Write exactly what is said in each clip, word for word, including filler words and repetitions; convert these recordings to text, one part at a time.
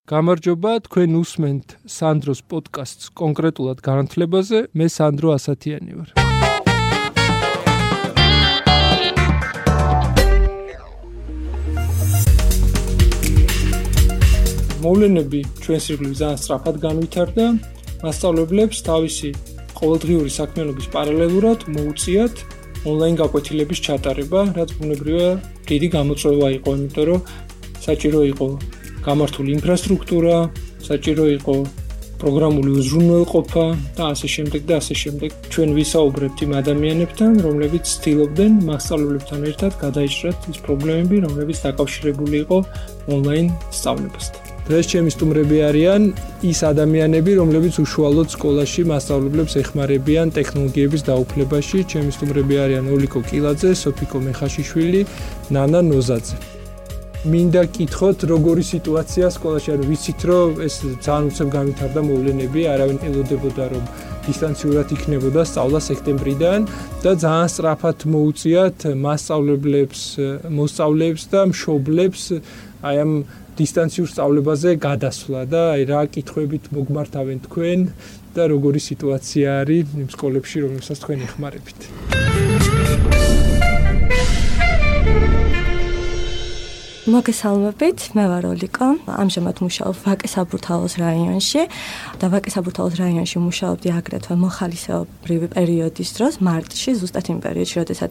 გამარჯობა, თქვენ უსმენთ სანდროს პოდკასტს კონკრეტულად განათლებაზე. მე სანდრო ასათიანი ვარ. მოვლენები ჩვენს ირგვლივ ძალიან სწრაფად განვითარდა. მასწავლებლებს თავისი ყოველდღიური საქმიანობის პარალელურად მოუწიათ ონლაინ გაკვეთილების ჩატარება, რაც ბუნებრივია დიდი გამოწვევა იყო, იმიტომ რომ საჭირო იყო გამართული ინფრასტრუქტურა, საჭირო იყო პროგრამული უზრუნველყოფა და ასე შემდეგ და ასე შემდეგ. ჩვენ ვისაუბრებთ იმ ადამიანებთან, რომლებიც ცდილობდნენ მასწავლებლებთან ერთად გადაიჭრათ ის პრობლემები, რომლებიც დაკავშირებული იყო ონლაინ სწავლებასთან. დღეს ჩემი სტუმრები არიან ის ადამიანები, რომლებიც უშუალოდ სკოლაში მასწავლებლებს ეხმარებიან ტექნოლოგიების დაუფლებაში. ჩემი სტუმრები არიან ოლიკო კილაძე, სოფიკო მეხაშიშვილი, ნანა ნოზაძე. მინდა კითხოთ, როგორი სიტუაცია სკოლაში, ანუ ვიცით, რომ ეს ძალიან უცებ განვითარდა მოვლენები, არავინ ელოდებოდა, რომ დისტანციურად იქნებოდა სწავლა სექტემბრიდან და ძალიან სწრაფად მოუწიათ მასწავლებლებს, მოსწავლეებს და მშობლებს აი ამ დისტანციურ სწავლებაზე გადასვლა და აი რა კითხვებით მოგმართავენ თქვენ და როგორი სიტუაცია არის იმ სკოლებში, რომელსაც თქვენ ეხმარებით. მოგესალმებით, მე ვარ ოლიკო. ამჟამად მუშაობ ვაკე-საბურთალოს რაიონში და ვაკე-საბურთალოს რაიონში მუშაობდი აგრეთვე მოხალისეობრივი პერიოდის დროს, მარტში, ზუსტად იმ პერიოდში, როდესაც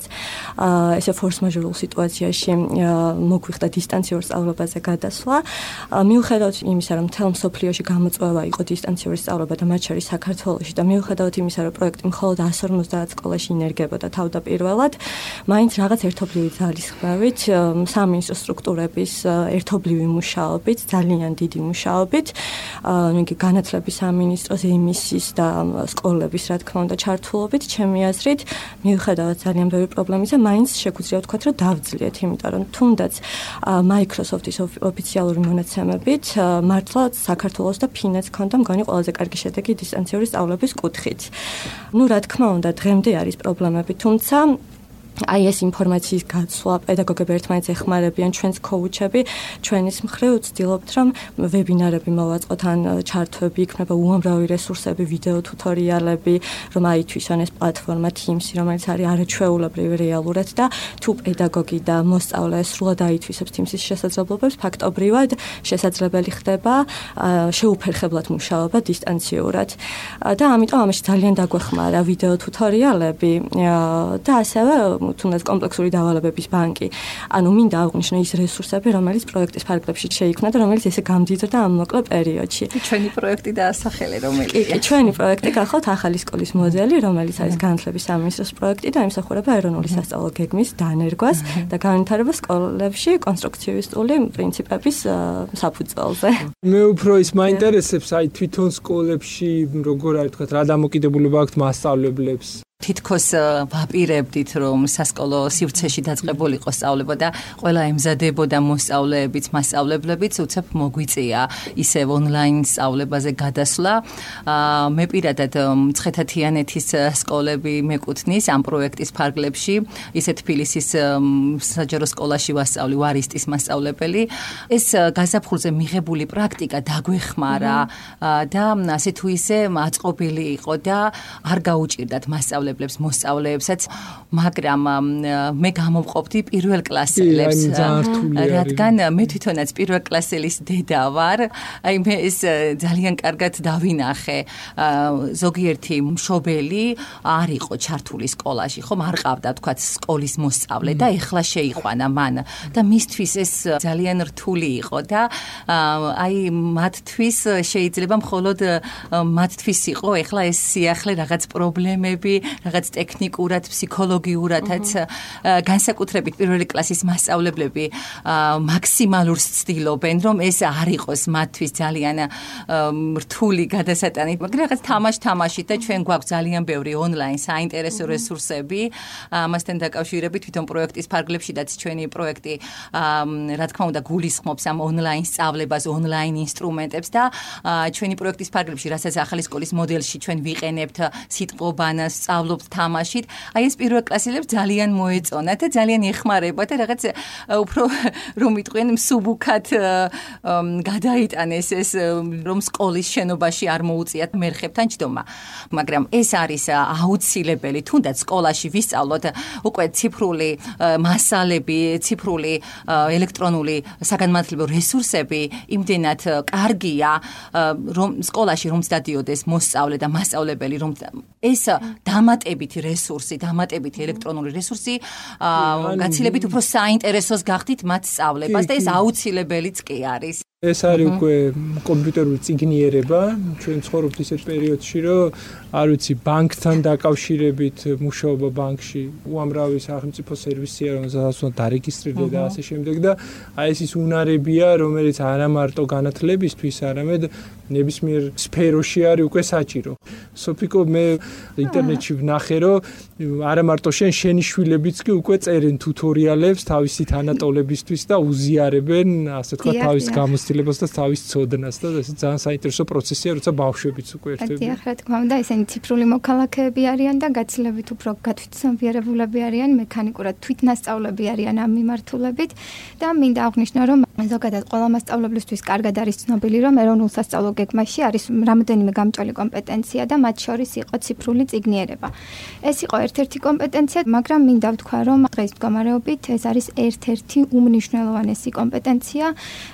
ესე ფორს-მაჟორულ სიტუაციაში მოგვიხდა დისტანციურ სწავლებაზე გადასვლა. მიუხედავად იმისა, რომ მთელ მსოფლიოში გამოწვევა იყო დისტანციური სწავლება და მათ შორის საქართველოში და მიუხედავად იმისა, რომ პროექტი მხოლოდ εκατს ორმოცდაათ სკოლაში ინერგებოდა თავდაპირველად, მაინც რაღაც ერთობლივი ძალისხმევით სამინისტრო სტრუქტურა ერთობლივი მუშაობით, ძალიან დიდი მუშაობით, იგი განათლების სამინისტროს, ემისის და სკოლების, რა თქმა უნდა, ჩართულობით, ჩემი აზრით, მიუხედავად ძალიან ბევრი პრობლემისა, მაინც შეგვიძლია ვთქვათ, რომ დავძლიეთ, იმიტომ რომ თუნდაც Microsoft-ის ოფიციალური მონაცემებით, მართლა საქართველოს და ფინეთს ჰქონდა მგონი ყველაზე კარგი შედეგი დისტანციური სწავლების კუთხით. ნუ, რა თქმა უნდა, დღემდე არის პრობლემები, თუმცა აი ეს ინფორმაციის გაცვლა, პედაგოგები ერთმანეთს ეხმარებიან, ჩვენს კოუჩები, ჩვენის მხრივ ვცდილობთ, რომ ვებინარები მოვაწყოთ, ან ჩართვები, იქნება უამრავი რესურსები, ვიდეო ტუთორიალები, რომ აითვისონ ეს პლატფორმა Teams, რომელიც არის არაჩვეულებრივი რეალურად და თუ პედაგოგი და მოსწავლე სრულად აითვისებს Teams-ის შესაძლებლობებს, ფაქტობრივად შესაძლებელი ხდება შეუფერხებლად მუშაობა დისტანციურად. და ამიტომ ამაში ძალიან დაგვეხმარა ვიდეო ტუთორიალები და ასევე თუნდაც კომპლექსური დავალებების ბანკი. ანუ მინდა აღვნიშნო ის რესურსები, რომელიც პროექტის ფარგლებში შეიქმნა და რომელიც ესე გამდიდრდა ამ მოკლე პერიოდში. ჩვენი პროექტი დაასახელე, რომელია? კი, ჩვენი პროექტი გახლავთ ახალი სკოლის მოდელი, რომელიც არის განათლების სამინისტროს პროექტი და იმსახურება ეროვნული სასწავლო გეგმის დანერგვას და განვითარებას სკოლებში კონსტრუქციისტული პრინციპების საფუძველზე. მე უფრო ის მაინტერესებს, აი თვითონ სკოლებში როგორ არის, თქვა რა დამოკიდებულება აქვს მასწავლებლებს? თითქოს ვაპირებდით, რომ სასკოლო სივრცეში დაწყებულიყო სწავლება და ყველა ემზადებოდა მოსწავლეებიც, მასწავლებლებიც, უცებ მოგვიწია ისევ ონლაინ სწავლებაზე გადასვლა. მე პირადად მცხეთა-თიანეთის სკოლები მეკუთვნის ამ პროექტის ფარგლებში, ისე თბილისის საჯარო სკოლაში ვასწავლი, ვარისტის მასწავლებელი. ეს გაზაფხულზე მიღებული პრაქტიკა დაგვეხმარა და ასე თუ ისე აწყობილი იყო და არ გაუჭირდათ მასწავლებლებს მოსწავლეებსაც, მაგრამ მე გამოვყოფდი პირველ კლასელებს, რადგან მე თვითონაც პირველ კლასელის დედა ვარ. აი მე ეს ძალიან კარგად დავინახე. ზოგიერთი მშობელი არ იყო ჩართული სკოლაში, ხომ არ ყავდა თქვათ სკოლის მოსწავლე და ეხლა შეიყვანა მან და მისთვის ეს ძალიან რთული იყო და აი მათთვის შეიძლება მხოლოდ მათთვის იყო ეხლა ეს სიახლე რაღაც პრობლემები, რაღაც ტექნიკურად, ფსიქოლოგიურადაც განსაკუთრებით პირველი კლასის მასწავლებლები მაქსიმალურს ცდილობენ, რომ ეს არ იყოს მათთვის ძალიან რთული გადასატანი, მაგრამ რაღაც თამაშ-თამაშით და ჩვენ გვაქვს ძალიან ბევრი ონლაინ საინტერესო რესურსები ამასთან დაკავშირებით, თვითონ პროექტის ფარგლებშიც ჩვენი პროექტი რა თქმა უნდა გულისხმობს ამ ონლაინ სწავლებას, ონლაინ ინსტრუმენტებს და ჩვენი პროექტის ფარგლებში, რასაც ახალი სკოლის მოდელში ჩვენ ვიყენებთ სიტყვობანას, სწავლობთ თამაშით, აი ეს პირველკლასელებს ძალიან მოეწონათ და ძალიან ეხმარებათ და რაღაც უფრო რომ იტყვიან მსუბუქად გადაიტანეს ეს რომ სკოლის შენობაში არ მოუწიათ მერხებთან ჯდომა. მაგრამ ეს არის აუცილებელი, თუნდაც სკოლაში ვისწავლოთ უკვე ციფრული მასალები, ციფრული ელექტრონული საგანმანათლებლო რესურსები იმდენად კარგია, რომ სკოლაში რომც დადიოდეს მოსწავლე და მასწავლებელი, რომ ეს დამატებითი რესურსი, დამატებითი ელექტრონული რესურსი გაცილებით უფრო საინტერესოს გახდით მათ სწავლებას და ეს აუცილებელიც კი არის. ეს არის უკვე კომპიუტერული წიგნიერება, ჩვენ ცხოვრობთ ისეთ პერიოდში, რომ არ ვიცი, ბანკთან დაკავშირებით მუშაობა ბანკში უამრავი სახელმწიფო სერვისია, რომელსაც უნდა დარეგისტრირდე და ასე შემდეგ და აი ეს ის უნარებია, რომელიც არა მარტო განათლებისთვის, არამედ ნებისმიერ სფეროში არის უკვე საჭირო. სოფიკო, მე ინტერნეტში ვნახე, რომ არა მარტო შენ შენი შვილებიც კი უკვე წერენ ტუთორიალებს თავისი თანატოლებისთვის და უზიარებენ, ასე თქვა, თავის გამოცდილებას და თავის ცოდნას და ეს ძალიან საინტერესო პროცესია, როცა ბავშვებიც უკვე ერთები. დიახ, რა თქმა უნდა, ესენი ციფრული მოქალაქეები არიან და გაცილებით უფრო გათვითცნობიერებულები არიან, მექანიკურად თვითნასწავლები არიან ამ მიმართულებით და მინდა აღვნიშნო, რომ ზოგადად ყველა მასწავლებლისთვის კარგად არის ცნობილი, რომ ეროვნულ სასწავლო გეგმაში არის რამდენიმე გამჭველი კომპეტენცია და მათ შორის იყო ციფრული წიგნიერება. ეს იყო ერთ-ერთი კომპეტენცია, მაგრამ მინდა ვთქვა, რომ დღეს მდგომარეობით ეს არის ერთ-ერთი უმნიშვნელოვანესი კომპეტენცია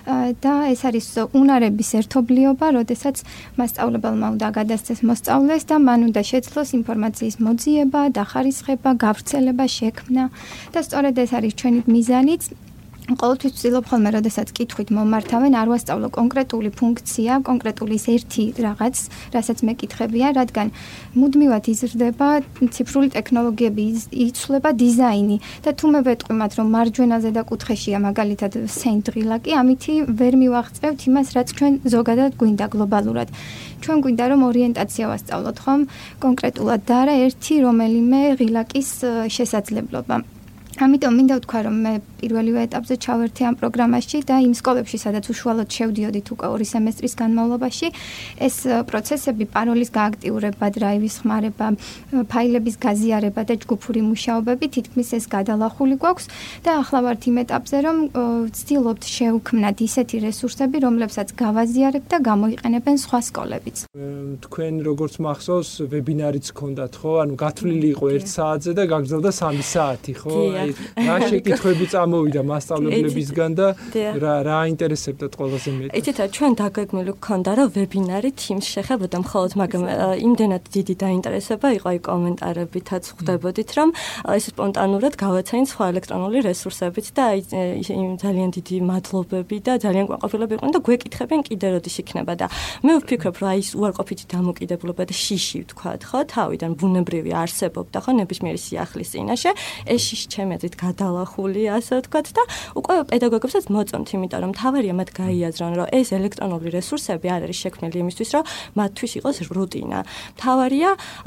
და ეს არის უნარების ერთობლიობა, როდესაც მასწავლებელმა უნდა გადასცეს მოსწავლეს და მან უნდა შეძლოს ინფორმაციის მოძიება, დახარისხება, გავრცელება, შექმნა და სწორედ ეს არის ჩვენი მიზანიც. ყოველთვის ვცდილობ ხოლმე, როდესაც კითხვით მომართავენ, არ ვასწავლო კონკრეტული ფუნქცია, კონკრეტული ერთი რაღაც, რასაც მეკითხებია, რადგან მუდმივად იზრდება ციფრული ტექნოლოგიები, იცვლება დიზაინი და თუ მე ვეტყვი მათ, რომ მარჯვენაზე და კუთხეშია მაგალითად სენდღილაკი, ამითი ვერ მივაღწევთ იმას, რაც ჩვენ ზოგადად გვინდა გლობალურად. ჩვენ გვინდა რომ ორიენტაცია ვასწავლოთ ხომ კონკრეტულად და არა ერთი რომელიმე ღილაკის შესაძლებლობა. ამიტომ მინდა ვთქვა, რომ მე პირველივე ეტაპზე ჩავერთე ამ პროგრამაში და იმ სკოლებში, სადაც უშუალოდ შევდიოდით უკვე ორი სემესტრის განმავლობაში, ეს პროცესები, პაროლის გააქტიურება, დრაივის ხმარება, ფაილების გაზიარება და ჯგუფური მუშაობები თითქმის ეს გადალახული გვაქვს და ახლა ვართ იმ ეტაპზე, რომ ვცდილობთ შევქმნათ ისეთი რესურსები, რომლებსაც გავაზიარებთ და გამოიყენებენ სხვა სკოლებიც. თქვენ როგორც მახსოვს, ვებინარიც გქონდათ, ხო? ანუ გათვლილი იყო ერთ საათზე და გაგრძელდა სამი საათი, ხო? რა შეკითხვები წამოვიდა მასწავლებლებისგან და რა რა აინტერესებდათ ყველაზე მეტად? იცით, ჩვენ დაგეგმილი გქონდა, რომ ვებინარი თიმს შეხებოდა მხოლოდ, მაგრამ იმდენად დიდი დაინტერესება იყო აი კომენტარებითაც ხვდებოდით, რომ ეს სპონტანურად გავაცანით სხვა ელექტრონული რესურსებით და აი ძალიან დიდი მადლობები და ძალიან ყვაყოფილები იყვნენ და გვეკითხებიან კიდე როდის იქნება და მე ვფიქრობ, რომ აი ეს უარყოფითი დამოკიდებულება და შიში ვთქვათ, ხო, თავიდან ბუნებრივი არსებობდა, ხო, ნებისმიერი სიახლის წინაშე, ეს შიში ჩემი აზრით გადალახული, ასე ვთქვათ და უკვე პედაგოგებსაც მოწონთ, იმიტომ რომ თავარია მათ გაიაზრონ, რომ ეს ელექტრონული რესურსები არ არის შექმნილი იმისთვის, რომ მათთვის იყოს რუტინა. თავარია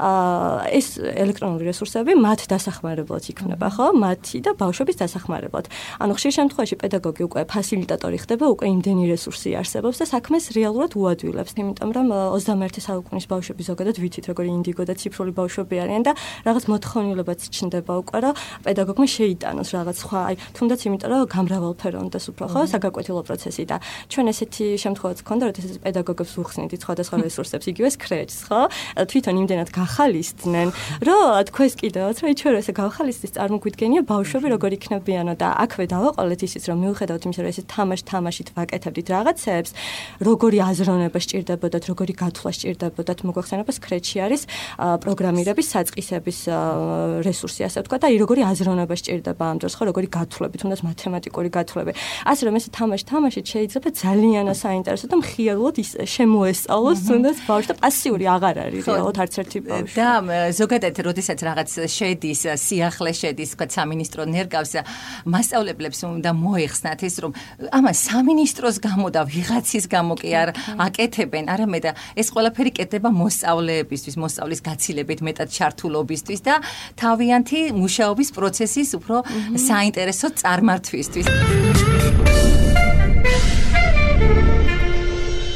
ეს ელექტრონული რესურსები მათ დასახმარებლად იქნება, ხო? მათი და ბავშვების დასახმარებლად. ანუ ხშირ შემთხვევაში პედაგოგი უკვე ფასილიტატორი ხდება, უკვე იმდენი რესურსი არსებობს და საქმეს რეალურად უადვილებს, იმიტომ რომ ოცდამეერთე საუკუნის ბავშვები ზოგადად ვიცით, როგორი ინდიგო და ციფრული ბავშვები არიან და რაღაც მოთხოვნილებაც ჩნდება უკვე, რომ პედაგოგმა შეიტანოს რაღაც სხვა, აი, თუნდაც იმიტომ, რომ გამრავალფეროვნდეს უფრო, ხო, საგაკვეთილო პროცესი და ჩვენ ესეთი შემთხვევაც გქონდა, როდესაც პედაგოგებს ვუხსნით სხვადასხვა რესურსებს, იგივე სკრეჩს, ხო? თვითონ იმდენად გახალისდნენ, რომ თქვენს კიდევაც, რომ ჩვენ ესე გავხალისდით, წარმოგვიდგენია ბავშვები როგორ იქნებიანო და აქვე დავაყოლეთ ისიც, რომ მიუხედავად იმისა, რომ ესეთ თამაშ-თამაშით ვაკეთებდით რაღაცებს, როგორი აზროვნება სჭირდებოდათ, როგორი გათვლა სჭირდებოდათ, მოგვახსენება სკრეჩი არის პროგრამირების საწყისების რესურსი, ასე ვთქვა და აი როგორი აზროვნება სჭირდება ამ დროს, ხო, როგორი გათვლები, თუნდაც მათემატიკური გათვლები. ასე რომ ეს თამაშ-თამაშით შეიძლება ძალიან საინტერესო და მხიარულად შემოესწავლოს, თუნდაც ბავშვი და პასიური აღარ არის რეალურად არც ერთი ბავშვი. და ზოგადად, როდესაც რაღაც შედის, სიახლე შედის, თქვა სამინისტრო ნერგავს, მასწავლებლებს უნდა მოეხსნათ ის, რომ ამას სამინისტროს გამო და ვიღაცის გამო კი არ აკეთებენ, არამედ ეს ყველაფერი კეთდება მოსწავლეებისთვის, მოსწავლის გაცილებით მეტად ჩართულობისთვის და თავიანთი მუშაობის პროცესის უფრო საინტერესო წარმართვისთვის.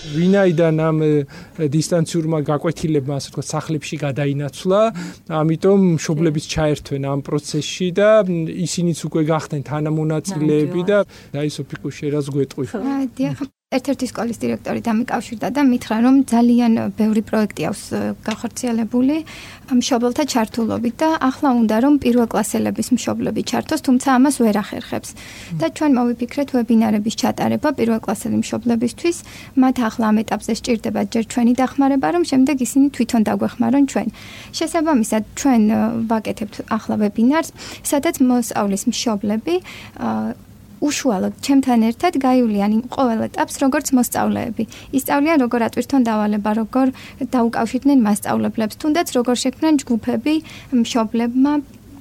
ვინაიდან ამ დისტანციურმა გაკვეთილებმა ასე ვთქვათ სახლებში გადაინაცვლა, ამიტომ მშობლებიც ჩაერთვენ ამ პროცესში და ისინიც უკვე გახდნენ თანამონაწილეები და აი სოფიკო შერას გვეტყვი. ერთ-ერთი სკოლის დირექტორი დამიკავშირდა და მითხრა, რომ ძალიან ბევრი პროექტი აქვს გახორციელებული მშობელთა ჩართულობით და ახლა უნდა რომ პირველკლასელების მშობლები ჩართოს, თუმცა ამას ვერ ახერხებს. და ჩვენ მოვიფიქრეთ ვებინარების ჩატარება პირველკლასელი მშობლებისთვის, მათ ახლა ამ ეტაპზე სჭირდება ჯერ ჩვენი დახმარება, რომ შემდეგ ისინი თვითონ დაგვეხმარონ ჩვენ. შესაბამისად, ჩვენ ვაკეთებთ ახლა ვებინარს, სადაც მოსწავლის მშობლები უშუალოდ ჩემთან ერთად გაივლიან იმ ყოველ ეტაპს, როგორც მოსწავლეები. ისწავლიან როგორ ატვირთონ დავალება, როგორ დაუკავშირდნენ მასწავლებლებს, თუნდაც როგორ შექმნან ჯგუფები მშობლებმა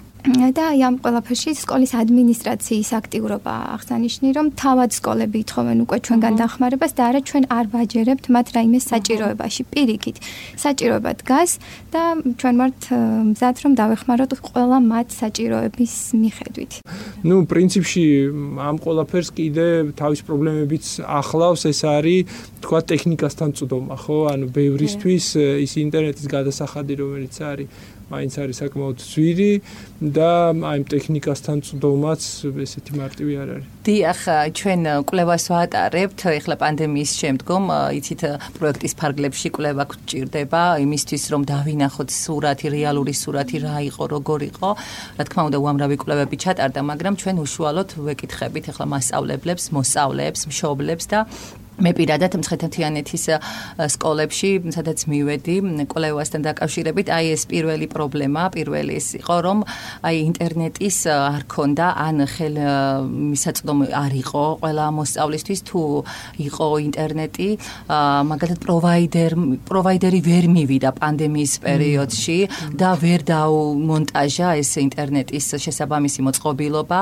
და ამ ყველაფერში სკოლის ადმინისტრაციის აქტიურობა აღსანიშნავია, რომ თავად სკოლები ითხოვენ უკვე ჩვენგან დახმარებას და არა ჩვენ არ ვაჯერებთ მათ რაიმე საჭიროებაში. პირიქით, საჭიროება დგას და ჩვენ ვართ მზად რომ დავეხმაროთ ყველა მათ საჭიროების მიხედვით. ნუ პრინციპში ამ ყველაფერს კიდე თავის პრობლემებიც ახლავს, ეს არის თქვა ტექნიკასთან წვდომა, ხო? ანუ ბევრისთვის ის ინტერნეტის გადასახადი რომელიც არის მაინც არის საკმაოდ ძვირი და აი ტექნიკასთან წვდომაც ესეთი მარტივი არ არის. დიახ, ჩვენ კვლევას ვატარებთ, ეხლა პანდემიის შემდგომ, იცით, პროექტის ფარგლებში კვლევა გვჭირდება იმისთვის, რომ დავინახოთ სურათი, რეალური სურათი რა იყო, როგორ იყო. რა თქმა უნდა, უამრავი კვლევები ჩატარდა, მაგრამ ჩვენ უშუალოდ ვეკითხებით ეხლა მასწავლებლებს, მოსწავლეებს, მშობლებს და მე პირადად მცხეთა-თიანეთის სკოლებში, სადაც მივედი კვლევასთან დაკავშირებით, აი ეს პირველი პრობლემა, პირველი ეს იყო, რომ აი ინტერნეტის არ ქონდა, ან ხელმისაწვდომი არ იყო ყველა მოსწავლისთვის, თუ იყო ინტერნეტი, მაგალითად პროვაიდერ, პროვაიდერი ვერ მივიდა პანდემიის პერიოდში და ვერ დაუმონტაჟა ეს ინტერნეტის შესაბამისი მოწყობილობა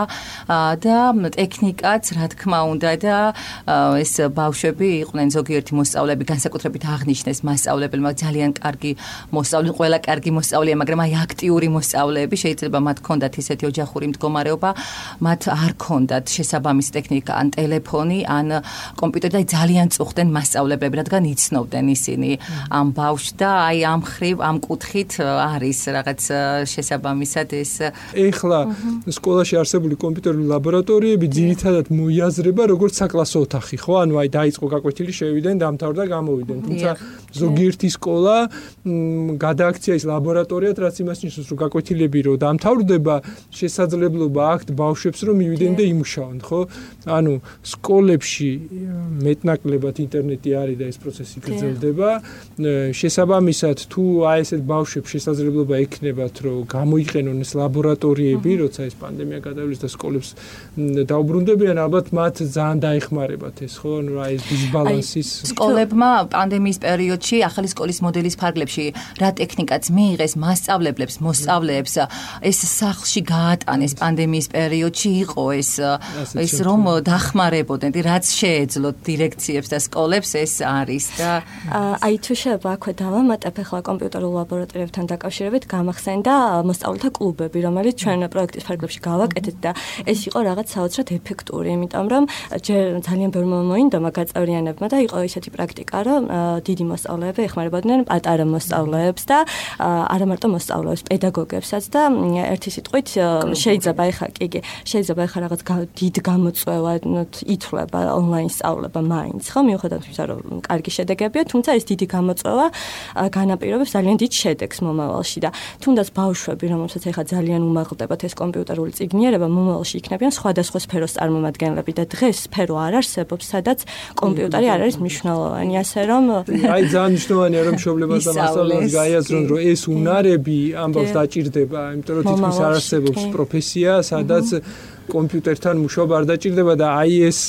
და ტექნიკაც, რა თქმა უნდა და ეს ბავშვი იყვნენ ზოგიერთი მოსწავლეები, განსაკუთრებით აღნიშნეს მასწავლებელმა ძალიან კარგი მოსწავლე, ყველა კარგი მოსწავლეა, მაგრამ აი აქტიური მოსწავლეები შეიძლება მათ ქონდათ ისეთი ოჯახური მდგომარეობა, მათ არ ქონდათ შესაბამისი ტექნიკა, ან ტელეფონი, ან კომპიუტერი და ძალიან წუხდნენ მასწავლებლები, რადგან იცნობდნენ ისინი ამ ბავშვს და აი ამ ხრივ, ამ კუთხით არის რაღაც შესაბამისად ეს. ეხლა სკოლაში არსებული კომპიუტერული ლაბორატორიები ძირითადად მოიაზრება როგორც საკლასო ოთახი, ხო? ანუ აი დაიწყო გაკვეთილი, შევიდნენ, დამთავრდა, გამოვიდნენ. თუმცა ზოგიერთი სკოლა გადააქცია ის ლაბორატორიად, რაც იმას ნიშნავს, რომ გაკვეთილები რო დამთავრდება, შესაძლებლობა აქვთ ბავშვებს რომ მივიდნენ და იმუშაონ, ხო? ანუ სკოლებში მეტნაკლებად ინტერნეტი არის და ეს პროცესი გრძელდება. შესაბამისად, თუ აი ესეთ ბავშვებს შესაძლებლობა ექნებათ, რომ გამოიყენონ ეს ლაბორატორიები, როცა ეს პანდემია გადავლის და სკოლებს დაუბრუნდებიან, ალბათ მათ ძალიან დაეხმარებათ ეს, ხო? ანუ აი ეს დისბალანსის სკოლებმა პანდემიის პერიოდში ახალი სკოლის მოდელის ფარგლებში რა ტექნიკაც მიიღეს მასწავლებლებს, მოსწავლეებს, ეს სახლში გაატანეს პანდემიის პერიოდში იყო ეს ეს რომ დახმარებოდნენ, რაც შეეძლოთ დირექციებს და სკოლებს ეს არის და აი თუ შეიძლება აქვე დავამატებ ახლა კომპიუტერულ ლაბორატორიებთან დაკავშირებით გამახსენდა მოსწავლეთა კლუბები, რომელიც ჩვენ პროექტის ფარგლებში გავაკეთეთ და ეს იყო რაღაც საოცრად ეფექტური, იმიტომ რომ ძალიან ბევრი მოინდომა გაწევრიანებმა და იყო ისეთი პრაქტიკა, რომ დიდი მოსწავლეები ეხმარებოდნენ პატარა მოსწავლეებს და არა მარტო მოსწავლეებს, პედაგოგებსაც და ერთი სიტყვით შეიძლება ეხა კი კი შეიძლება ეხა რაღაც დიდ გამოწვევა ითვლება ონლაინ სწავლება მაინც, ხო, მიუხედავად იმისა, რომ კარგი შედეგებია, თუმცა ეს დიდი გამოწვევა განაპირობებს ძალიან დიდ შედეგს მომავალში და თუნდაც ბავშვები, რომელსაც ეხა ძალიან უმაღლდებათ ეს კომპიუტერული წიგნიერება, მომავალში იქნებიან სხვადასხვა სფეროს წარმომადგენლები და დღეს სფერო არ არსებობს, სადაც კომპიუტერი არ არის მნიშვნელოვანი, ასე რომ აი ძალიან მნიშვნელოვანია რომ მშობლებას და მასწავლებლებს გაიაზრონ, რომ ეს უნარები ამბავს დაჭირდება, იმიტომ რომ თითქმის არ არსებობს პროფესია, სადაც კომპიუტერთან მუშაობა არ დაჭირდება და აი ეს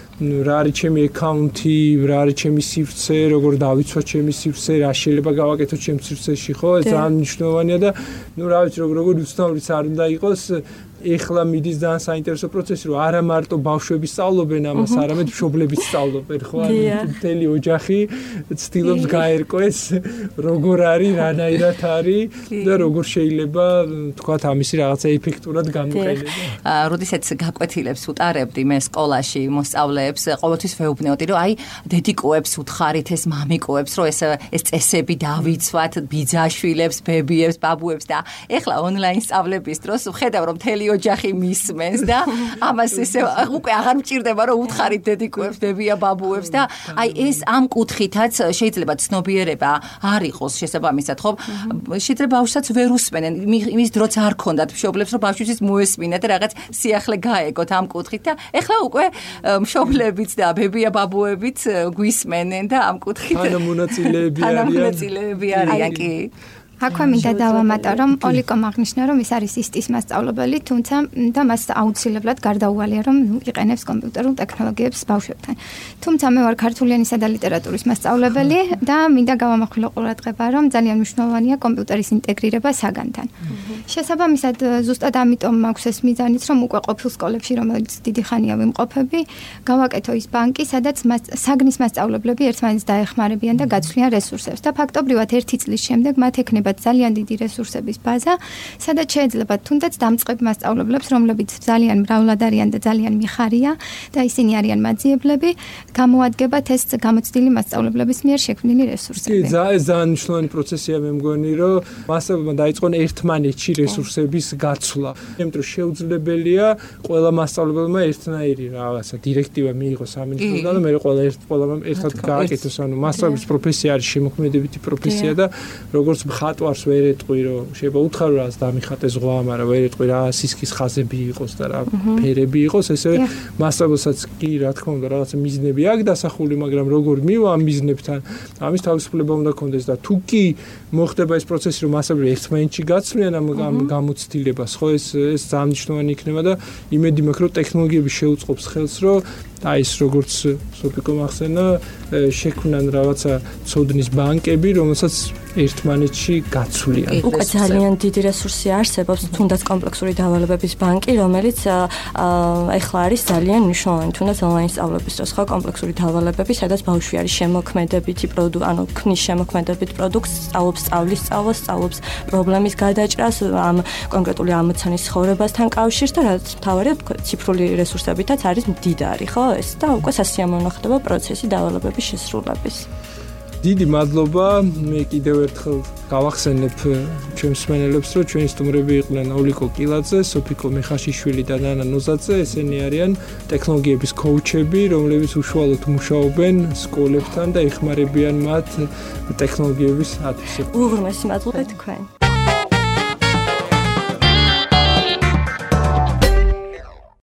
რა არის ჩემი აკაუნთი, რა არის ჩემი სივრცე, როგორ დავიცვათ ჩემი სივრცე, რა შეიძლება გავაკეთო ჩემ სივრცეში, ხო? ეს ძალიან მნიშვნელოვანია და ნუ რა ვიცი, როგორ უცნაურიც არ უნდა იყოს, ეხლა მიდის ძალიან საინტერესო პროცესი, რომ არა მარტო ბავშვები სწავლობენ ამას, არამედ მშობლებიც სწავლობენ, ხო? მთელი ოჯახი ცდილობს გაერკვეს, როგორ არის, რანაირად არის და როგორ შეიძლება, თქვათ, ამისი რაღაცა ეფექტურად გამოყენება. როდესაც გაკვეთილებს უტარებდი მე სკოლაში მოსწავლეებს, ყოველთვის ვეუბნეოდი, რომ აი დედიკოებს უთხარით ეს მამიკოებს, რომ ეს ეს წესები დავიცვათ ბიძაშვილებს, ბებიებს, ბაბუებს და ეხლა ონლაინ სწავლების დროს ვხედავ, რომ მთელი ოჯახი მისმენს და ამას ესე უკვე აღარ მჭირდება, რომ უთხარით დედიკოებს, ბებია, ბაბუებს და აი ეს ამ კუთხითაც შეიძლება ცნობიერება არ იყოს შესაბამისად, ხო? შეიძლება ბავშვსაც ვერ უსმენენ, იმის დროც არ ქონდათ მშობლებს, რომ ბავშვისთვის მოესმინათ და რაღაც სიახლე გაეგოთ ამ კუთხით და ეხლა უკვე მშობლებიც და ბებია, ბაბუებიც გვისმენენ და ამ კუთხით თანამონაწილეები არიან. თანამონაწილეები არიან კი. აქვე მინდა დავამატო, რომ ოლიკომ აღნიშნა, რომ ის არის ისტის მასწავლებელი, თუმცა და მას აუცილებლად გარდაუვალია, რომ იყენებს კომპიუტერულ ტექნოლოგიებს ბავშვებთან. თუმცა მე ვარ ქართული ენისა და ლიტერატურის მასწავლებელი და მინდა გავამახვილო ყურადღება, რომ ძალიან მნიშვნელოვანია კომპიუტერის ინტეგრირება საგანთან. შესაბამისად, ზუსტად ამიტომ მაქვს ეს მიზანიც, რომ უკვე ყოფილ სკოლებში, რომელიც დიდი ხანია ვიმყოფები, გავაკეთო ის ბანკი, სადაც საგნის მასწავლებლები ერთმანეთს დაეხმარებიან და გაცვლიან რესურსებს. და ფაქტობრივად ერთი წლის შემდეგ მათ ექნება ძალიან დიდი რესურსების ბაზა, სადაც შეეძლებათ თუნდაც დამწყებ მასწავლებლებს, რომლებიც ძალიან მრავლად არიან და ძალიან მიხარია და ისინი არიან მაძიებლები, გამოადგებათ ეს გამოცდილი მასწავლებლების მიერ შექმნილი რესურსები. კი, ძალიან მნიშვნელოვანი პროცესია მე მგონი, რომ მასწავლებლებმა დაიწყონ ერთმანეთში რესურსების გაცვლა. იმიტომ რომ შეუძლებელია ყველა მასწავლებელმა ერთნაირი რაღაცა დირექტივა მიიღოს სამინისტროდან და მე ყველა ერთ ყველამ ერთად გააკეთოს, ანუ მასწავლებლის პროფესია არის შემოქმედებითი პროფესია და როგორც ხატვარს ვერ ეტყვი, რომ შეიძლება უთხარო რას დამიხატეს ზღვა, მაგრამ ვერ ეტყვი რა სისქის ხაზები იყოს და რა ფერები იყოს, ესე მასწავლებელსაც კი რა თქმა უნდა რაღაცა მიზნები აქვს დასახული, მაგრამ როგორ მივა ამ მიზნებთან, ამის თავისუფლება უნდა კონდეს და თუ კი მოხდება ეს პროცესი, რომ მასწავლებლები ერთმანეთში გაცვლიან ამ გამოცდილებას, ხო ეს ეს ძალიან მნიშვნელოვანი იქნება და იმედი მაქვს, რომ ტექნოლოგიები შეუწყობს ხელს, რომ აი ეს როგორც სოფიკომ ახსენა, შექმნან რაღაცა ცოდნის ბანკები, რომელსაც ერთმანეთში გაცვლიან. უკვე ძალიან დიდი რესურსი არსებობს, თუნდაც კომპლექსური დავალებების ბანკი, რომელიც ეხლა არის ძალიან მნიშვნელოვანი, თუნდაც ონლაინ სწავლების დროს, ხო, კომპლექსური დავალებები, სადაც ბავშვი არის შემოქმედებითი პროდუქტი, ანუ ქმნის შემოქმედებით პროდუქტს, სწავლობს სწავლის სწავლას, სწავლობს პრობლემის გადაჭრას, ამ კონკრეტული ამოცანის ცხოვრებასთან კავშირს და რაც მთავარია, ციფრული რესურსებითაც არის მდიდარი, ხო? ეს და უკვე სასიამოვნო ხდება პროცესი დავალებების შესრულების. დიდი მადლობა, მე კიდევ ერთხელ გავახსენებ ჩვენს მსმენელებს, რომ ჩვენი სტუმრები იყვნენ ოლიკო კილაძე, სოფიკო მეხაშიშვილი და ნანა ნოზაძე, ესენი არიან ტექნოლოგიების კოუჩები, რომლებიც უშუალოდ მუშაობენ სკოლებთან და ეხმარებიან მათ ტექნოლოგიების ათვისებას. უღრმესი მადლობა თქვენ.